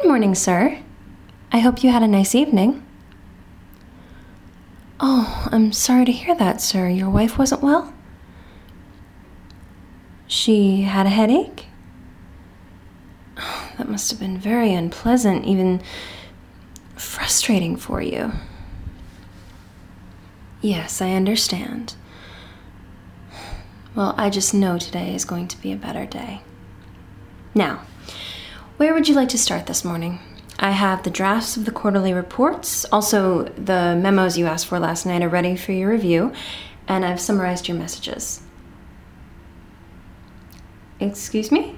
Good morning, sir. I hope you had a nice evening. Oh, I'm sorry to hear that, sir. Your wife wasn't well? She had a headache? Oh, that must have been very unpleasant, even frustrating for you. Yes, I understand. Well, I just know today is going to be a better day. Now, where would you like to start this morning? I have the drafts of the quarterly reports. Also, the memos you asked for last night are ready for your review, and I've summarized your messages. Excuse me?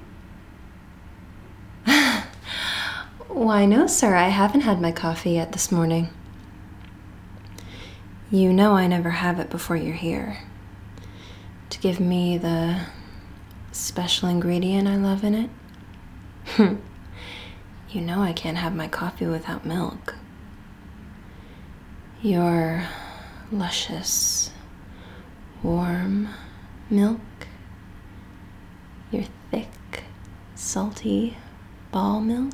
Why, no, sir. I haven't had my coffee yet this morning. You know I never have it before you're here. To give me the special ingredient I love in it? You know I can't have my coffee without milk. Your luscious, warm milk. Your thick, salty ball milk.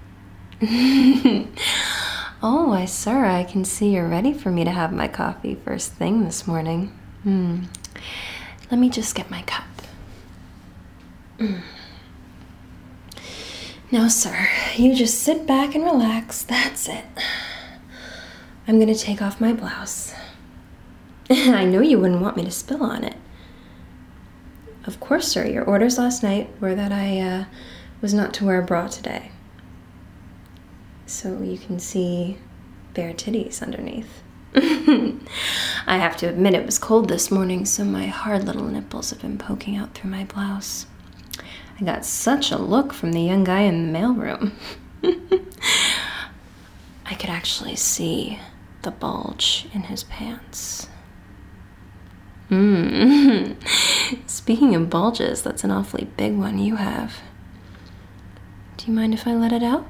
Oh, why, sir, I can see you're ready for me to have my coffee first thing this morning. Let me just get my cup. Now, sir, you just sit back and relax. That's it. I'm gonna take off my blouse. I know you wouldn't want me to spill on it. Of course, sir, your orders last night were that I was not to wear a bra today. So you can see bare titties underneath. I have to admit it was cold this morning, so my hard little nipples have been poking out through my blouse. I got such a look from the young guy in the mailroom. I could actually see the bulge in his pants. Speaking of bulges, that's an awfully big one you have. Do you mind if I let it out?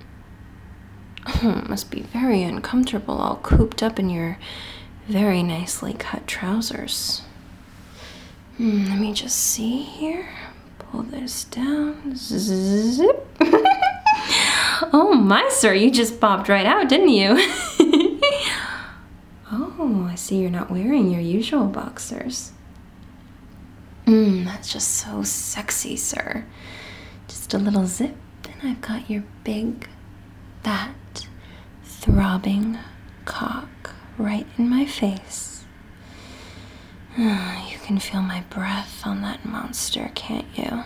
It must be very uncomfortable, all cooped up in your very nicely cut trousers. Let me just see here. Pull this down. Zip. Oh my, sir, you just popped right out, didn't you? Oh, I see you're not wearing your usual boxers. That's just so sexy, sir. Just a little zip, and I've got your big, fat, throbbing cock right in my face. You can feel my breath on that monster, can't you?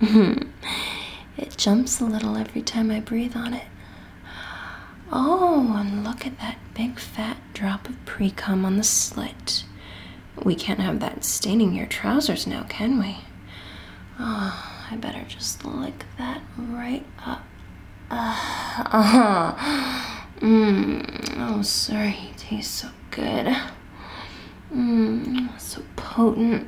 It jumps a little every time I breathe on it. Oh, and look at that big fat drop of pre-cum on the slit. We can't have that staining your trousers now, can we? Oh, I better just lick that right up. Oh, sorry, he tastes so good. So potent.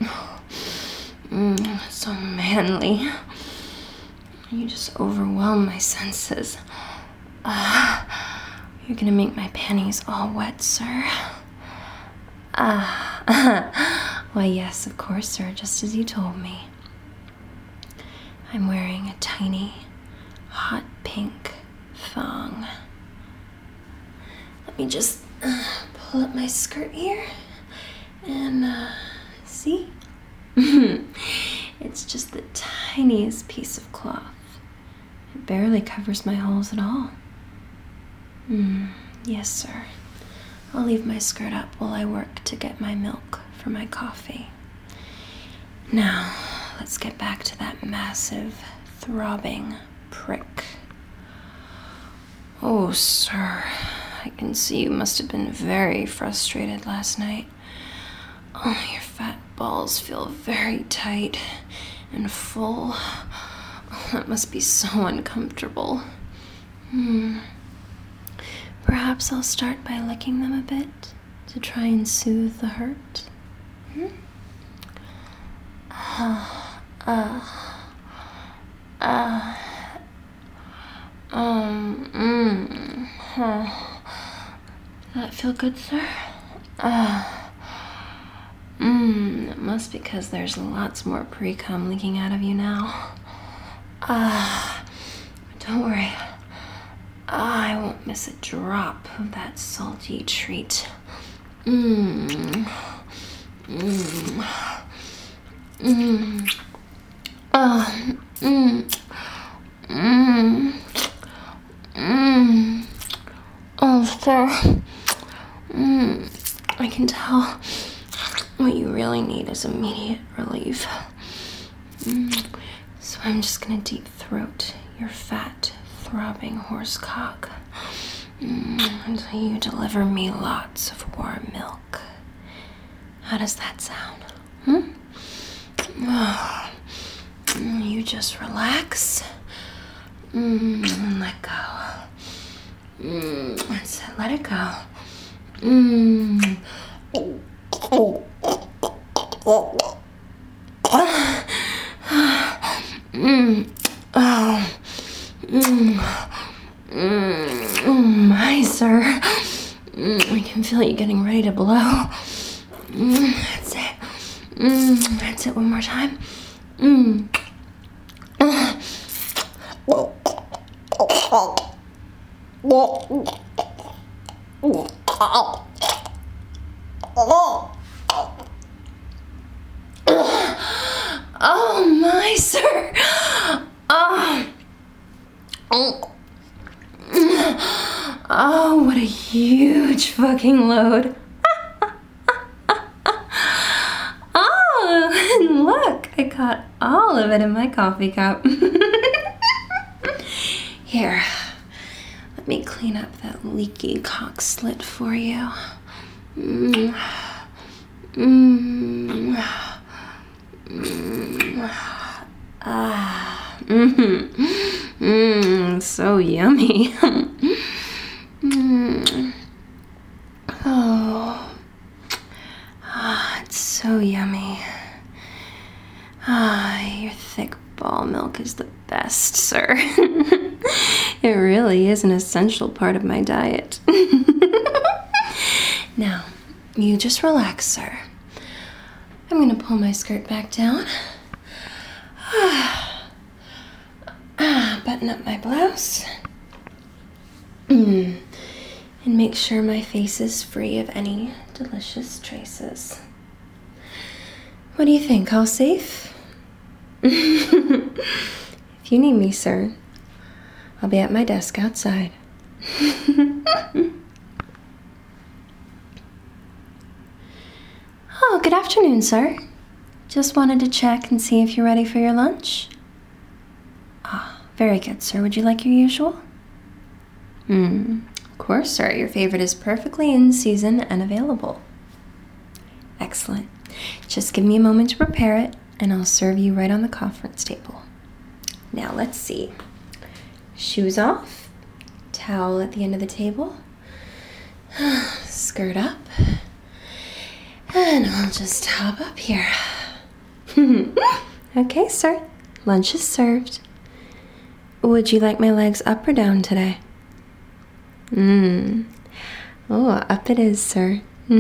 So manly. You just overwhelm my senses. You're gonna make my panties all wet, sir. Why, yes, of course, sir, just as you told me. I'm wearing a tiny, hot pink thong. Let me just pull up my skirt here and see? It's just the tiniest piece of cloth. It barely covers my holes at all. Yes, sir. I'll leave my skirt up while I work to get my milk for my coffee. Now, let's get back to that massive, throbbing prick. Oh, sir, I can see you must have been very frustrated last night. Oh, your fat balls feel very tight and full. Oh, that must be so uncomfortable. Perhaps I'll start by licking them a bit to try and soothe the hurt. Does that feel good, sir? It must be because there's lots more pre-cum leaking out of you now. Don't worry. miss a drop of that salty treat. Mmm. Mmm. Mmm. Oh. Mmm. Mmm. Mmm. Oh, sir. I can tell what you really need is immediate relief. So I'm just gonna deep throat your fat, throbbing horse cock until you deliver me lots of warm milk. How does that sound? You just relax and let go. That's it, let it go. My sir. I can feel you getting ready to blow. That's it. That's it, one more time. Oh my sir. Oh, what a huge fucking load. Oh, and look, I caught all of it in my coffee cup. Here, let me clean up that leaky cock slit for you. So yummy. It's so yummy. Your thick ball milk is the best, sir. It really is an essential part of my diet. Now, you just relax, sir. I'm gonna pull my skirt back down. Button up my blouse. And make sure my face is free of any delicious traces. What do you think? All safe? If you need me, sir, I'll be at my desk outside. Oh, good afternoon, sir. Just wanted to check and see if you're ready for your lunch. Very good, sir. Would you like your usual? Of course, sir. Your favorite is perfectly in season and available. Excellent. Just give me a moment to prepare it, and I'll serve you right on the conference table. Now, let's see. Shoes off, towel at the end of the table, skirt up, and I'll just hop up here. Okay, sir. Lunch is served. Would you like my legs up or down today? Oh, up it is, sir.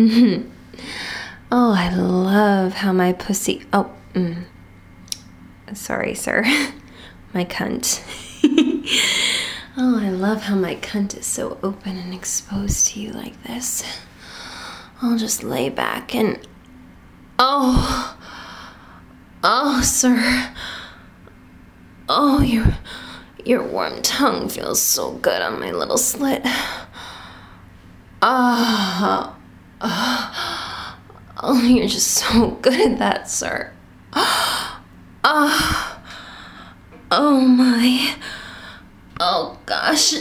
Oh, I love how my pussy... Sorry, sir. My cunt. Oh, I love how my cunt is so open and exposed to you like this. I'll just lay back and... Oh, sir. Oh, your warm tongue feels so good on my little slit. Oh, you're just so good at that, sir. Oh my. Oh gosh.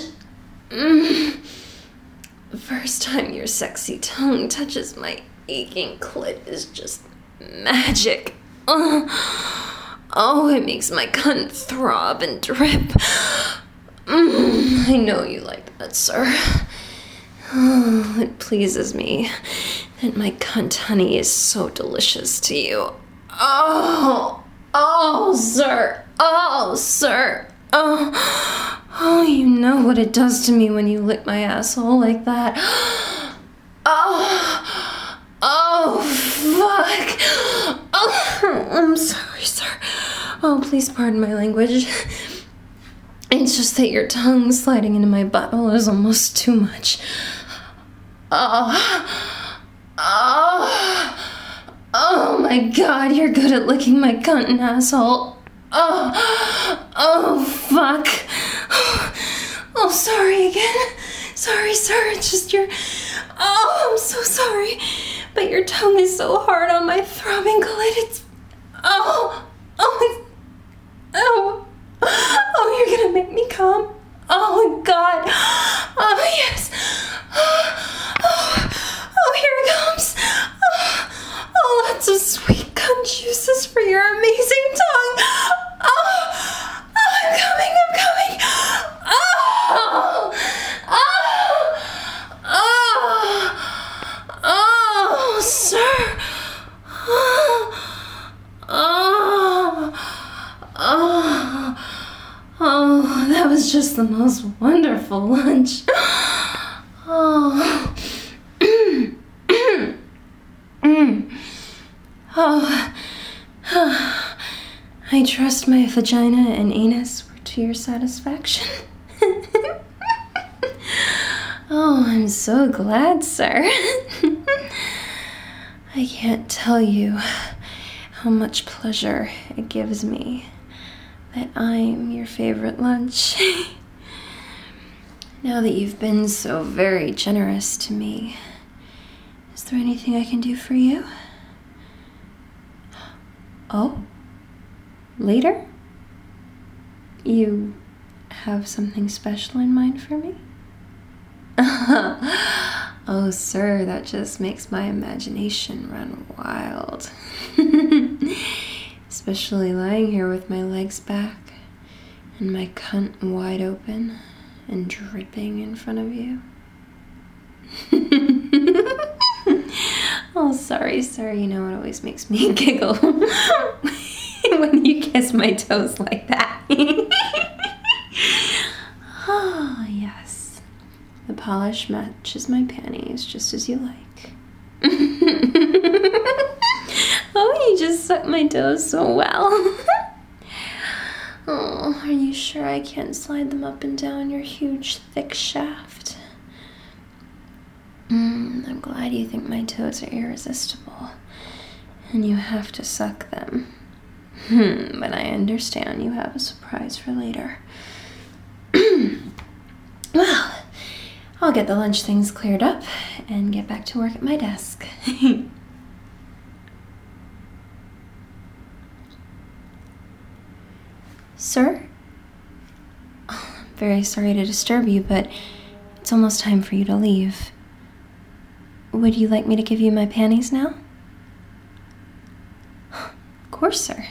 First time your sexy tongue touches my aching clit is just magic. Oh, it makes my cunt throb and drip. I know you like that, sir. Oh, it pleases me that my cunt honey is so delicious to you. Oh, sir. Oh, sir. Oh, you know what it does to me when you lick my asshole like that. Oh, fuck. Oh, I'm sorry, sir. Oh, please pardon my language. It's just that your tongue sliding into my butthole is almost too much. Oh my god, you're good at licking my cunt and asshole. Oh, fuck. Oh, sorry again. Sorry, sir, it's just your... Oh, I'm so sorry. But your tongue is so hard on my throbbing clit, it's... Oh, you're gonna make me come. Oh, God. Oh, yes. Oh, here it comes. Oh, lots of sweet cunt juices for your amazing tongue. I'm coming. Sir. Oh, that was just the most wonderful lunch. Oh. I trust my vagina and anus were to your satisfaction. Oh, I'm so glad, sir. I can't tell you how much pleasure it gives me that I'm your favorite lunch. Now that you've been so very generous to me, is there anything I can do for you? Oh, later? You have something special in mind for me? Oh, sir, that just makes my imagination run wild. Especially lying here with my legs back and my cunt wide open and dripping in front of you. Oh, sorry, you know it always makes me giggle when you kiss my toes like that. Oh, yes. The polish matches my panties just as you like. Oh, you just suck my toes so well. Oh, are you sure I can't slide them up and down your huge, thick shaft? I'm glad you think my toes are irresistible, and you have to suck them. But I understand you have a surprise for later. Well, I'll get the lunch things cleared up and get back to work at my desk. Sir? Oh, I'm very sorry to disturb you, but it's almost time for you to leave. Would you like me to give you my panties now? Of course, sir.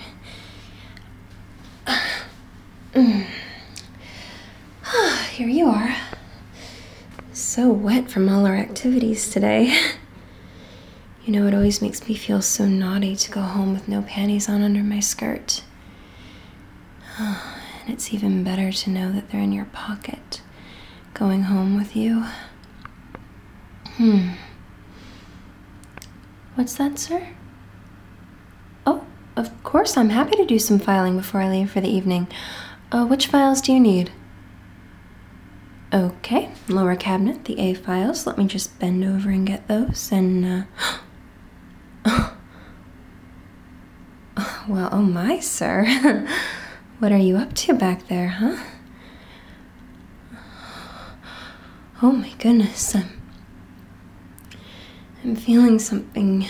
Here you are. So wet from all our activities today. You know, it always makes me feel so naughty to go home with no panties on under my skirt. And it's even better to know that they're in your pocket, going home with you. What's that, sir? Oh, of course, I'm happy to do some filing before I leave for the evening. Which files do you need? Okay, lower cabinet, the A files. Let me just bend over and get those, and, well, oh my, sir. What are you up to back there, huh? Oh my goodness, I'm feeling something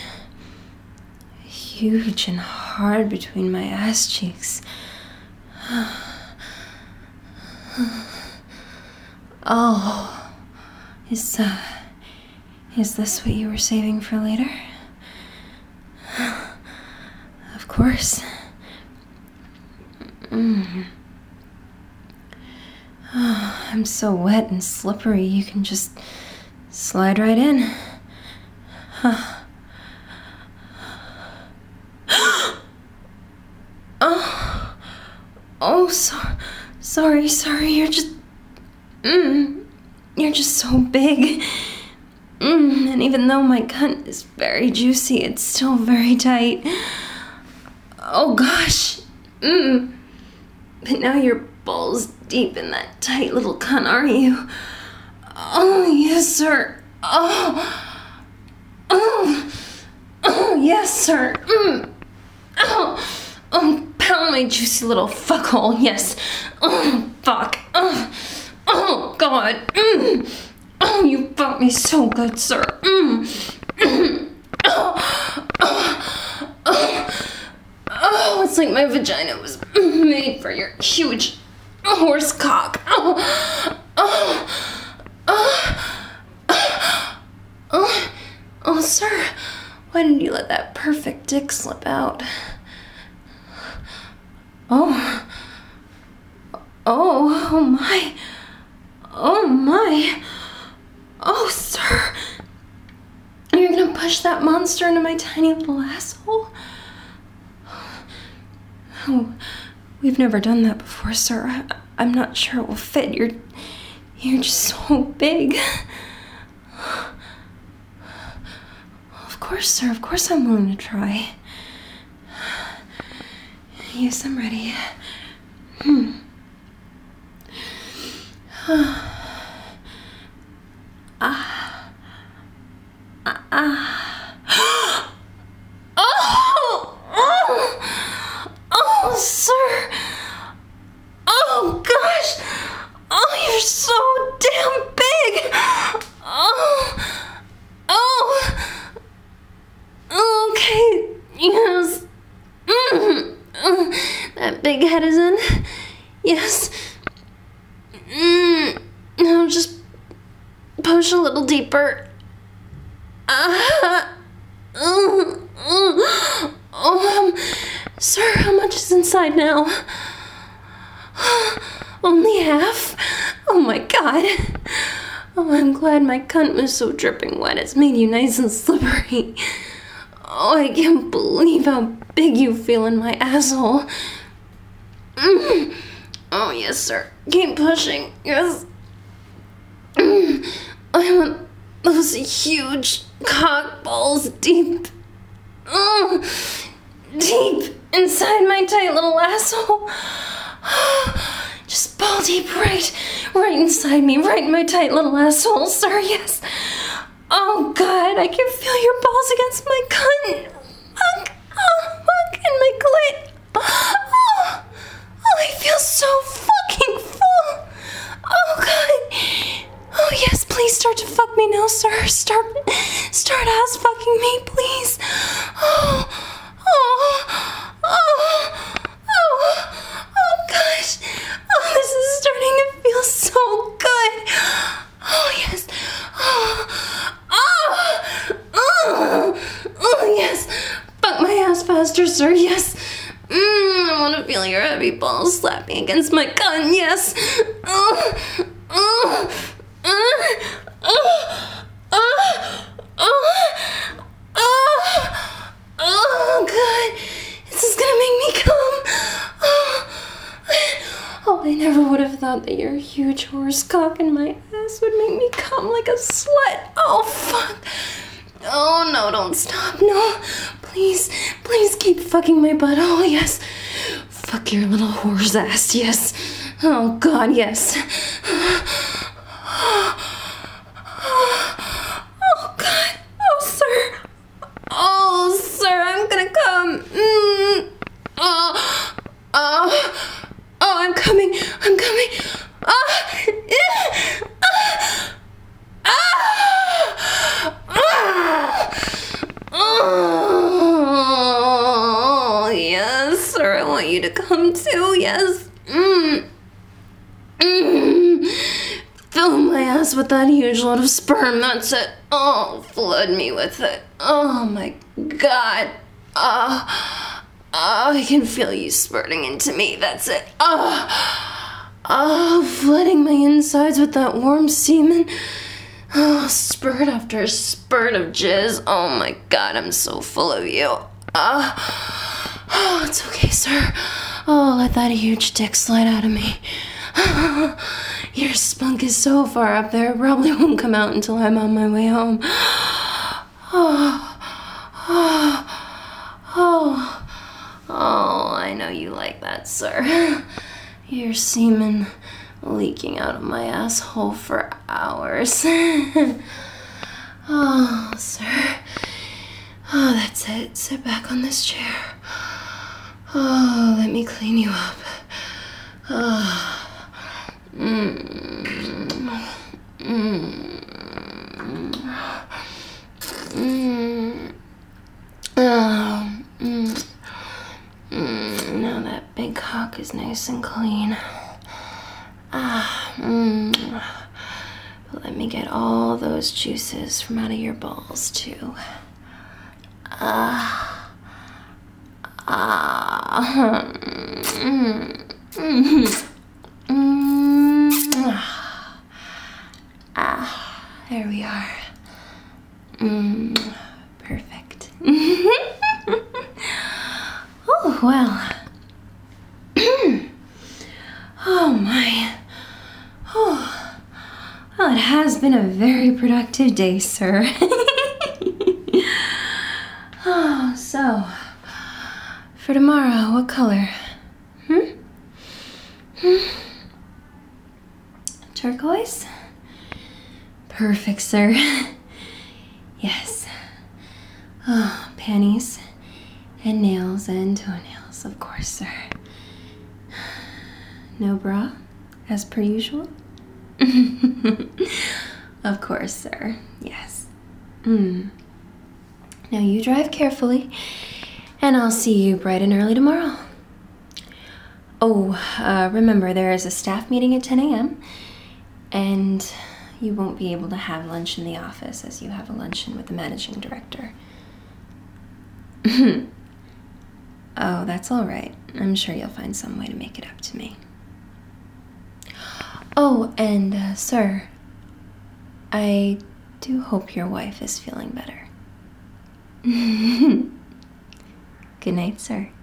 huge and hard between my ass cheeks. Oh, is this what you were saving for later? Of course. Oh, I'm so wet and slippery, you can just slide right in. Sorry, you're just so big. And even though my cunt is very juicy, it's still very tight. Oh gosh. But now your balls deep in that tight little cunt, are you? Oh, yes, sir. Oh, yes, sir. Pound my juicy little fuckhole, yes. Oh, fuck. Oh, God. Oh, you fucked me so good, sir. Oh, it's like my vagina was made for your huge horse cock. Oh, sir, why did you let that perfect dick slip out? Oh my. Oh, my. Oh, sir. You're gonna push that monster into my tiny little asshole? Oh, we've never done that before, sir. I'm not sure it will fit. You're just so big. Of course, sir. Of course I'm willing to try. Yes, I'm ready. Oh, sir. Oh, gosh. Oh, you're so damn big. Okay. Yes. That big head is in. Yes. Now just push a little deeper. Sir, how much is inside now? Only half? Oh my God. Oh, I'm glad my cunt was so dripping wet. It's made you nice and slippery. Oh, I can't believe how big you feel in my asshole. Oh, yes, sir. Keep pushing. Yes. I want those huge cock balls deep. Deep inside my tight little asshole. Just ball deep right inside me, right in my tight little asshole, sir, yes. Oh, God, I can feel your balls against my cunt. Fuck, and my clit. Oh, I feel so fucking full. Oh, God. Oh, yes, please start to fuck me now, sir. Start ass fucking me, please. Oh, gosh. Oh, this is starting to feel so good. Oh, yes. Oh, yes. Fuck my ass faster, sir, yes. I want to feel your heavy balls slapping against my gun, yes. Oh, God. This is gonna make me come. Oh, I never would have thought that your huge horse cock in my ass would make me come like a slut. Oh, fuck. Oh, no, don't stop. No. Please keep fucking my butt. Oh, yes. Fuck your little whore's ass, yes. Oh, God, yes. Oh, God. Oh, sir. Oh, sir, I'm gonna come. Oh, I'm coming. Oh, yes, sir, I want you to come too, yes. Fill my ass with that huge load of sperm, that's it. Oh, flood me with it. Oh my God. I can feel you spurting into me, that's it. Flooding my insides with that warm semen. Oh, spurt after spurt of jizz. Oh my God, I'm so full of you. Oh, it's okay, sir. Oh, let that huge dick slide out of me. Your spunk is so far up there, it probably won't come out until I'm on my way home. Oh, I know you like that, sir. Your semen leaking out of my asshole for hours. Oh, sir. Oh, that's it. Sit back on this chair. Oh, let me clean you up. Oh. Now that big cock is nice and clean. But let me get all those juices from out of your balls too. There we are. Perfect. Oh, well. Oh, my. Oh, well, it has been a very productive day, sir. Oh, so, for tomorrow, what color? Turquoise? Perfect, sir. Yes. Oh, panties and nails and toenails, of course, sir. No bra, as per usual? Of course, sir. Yes. Now you drive carefully, and I'll see you bright and early tomorrow. Oh, remember, there is a staff meeting at 10 a.m., and you won't be able to have lunch in the office as you have a luncheon with the managing director. Oh, that's all right. I'm sure you'll find some way to make it up to me. Oh, and, sir, I do hope your wife is feeling better. Good night, sir.